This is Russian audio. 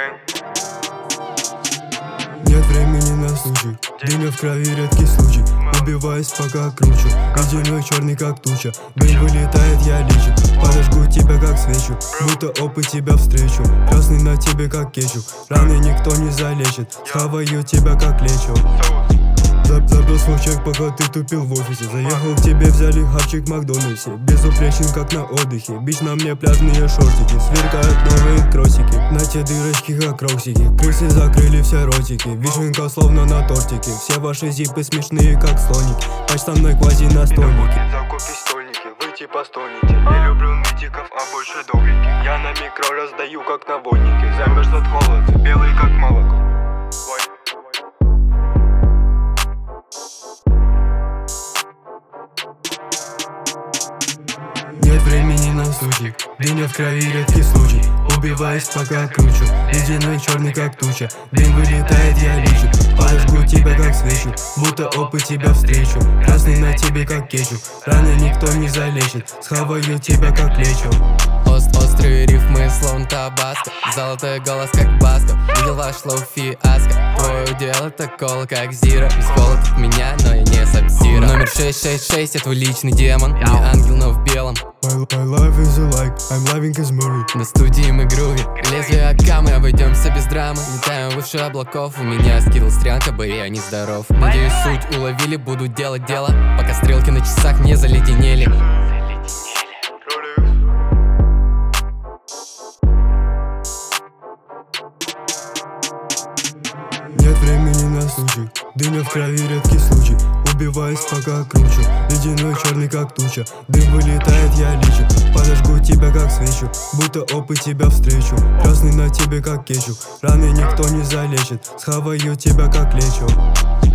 Нет времени на случай, дымя в крови редкий случай. Убиваюсь, пока кручу, ледяной черный как туча. Дым вылетает, я лечу, подожгу тебя как свечу. Будто опыт тебя встречу, красный на тебе как кетчуп. Раны никто не залечит, схаваю тебя как лечу. Забросил чек, пока ты тупил в офисе. Заехал к тебе, взяли хавчик в Макдональдсе. Безупречен, как на отдыхе. Бич на мне пляжные шортики, сверкают новые кросики. На те дырочки, как роксики. Крысы закрыли все ротики. Вишенка словно на тортике. Все ваши зипы смешные, как слоники. Почта мной квази-настольники. Закупи стольники, вы типа стольники. Не люблю нытиков, а больше доблики. Я на микро раздаю, как наводники. Замерз от холода, белый как молоко. Нет времени на случай, дымя в крови редкий случай. Убиваюсь, пока кручу, ледяной черный как туча. Дым вылетает, я лечу, подожгу тебя как свечу. Будто опыт тебя встречу, красный на тебе как кетчуп. Раны никто не залечит, схаваю тебя как лечу. Острые рифмы, словно табаско. Золотой голос, как баско. Видел ваш лоу фиаско. Твое удел это кола, как зира. Весь холод от меня, но я не сабзира. Номер 666, это твой личный демон. Не ангел, но в белом. My life is a like, I'm living as Murray. На студии мы груви, лезвие АК, мы обойдемся без драмы. Летаем выше облаков, у меня скилл стрелка, бы я нездоров. Надеюсь, суть уловили, буду делать дело, пока стрелки на часах не заледенели. Нет времени на случай, дымя в крови редкий случай. Убиваюсь, пока кручу, ледяной черный как туча. Дым вылетает, я лечу, подожгу тебя как свечу. Будто опыт тебя встречу, красный на тебе как кетчуп. Раны никто не залечит, схаваю тебя как лечу.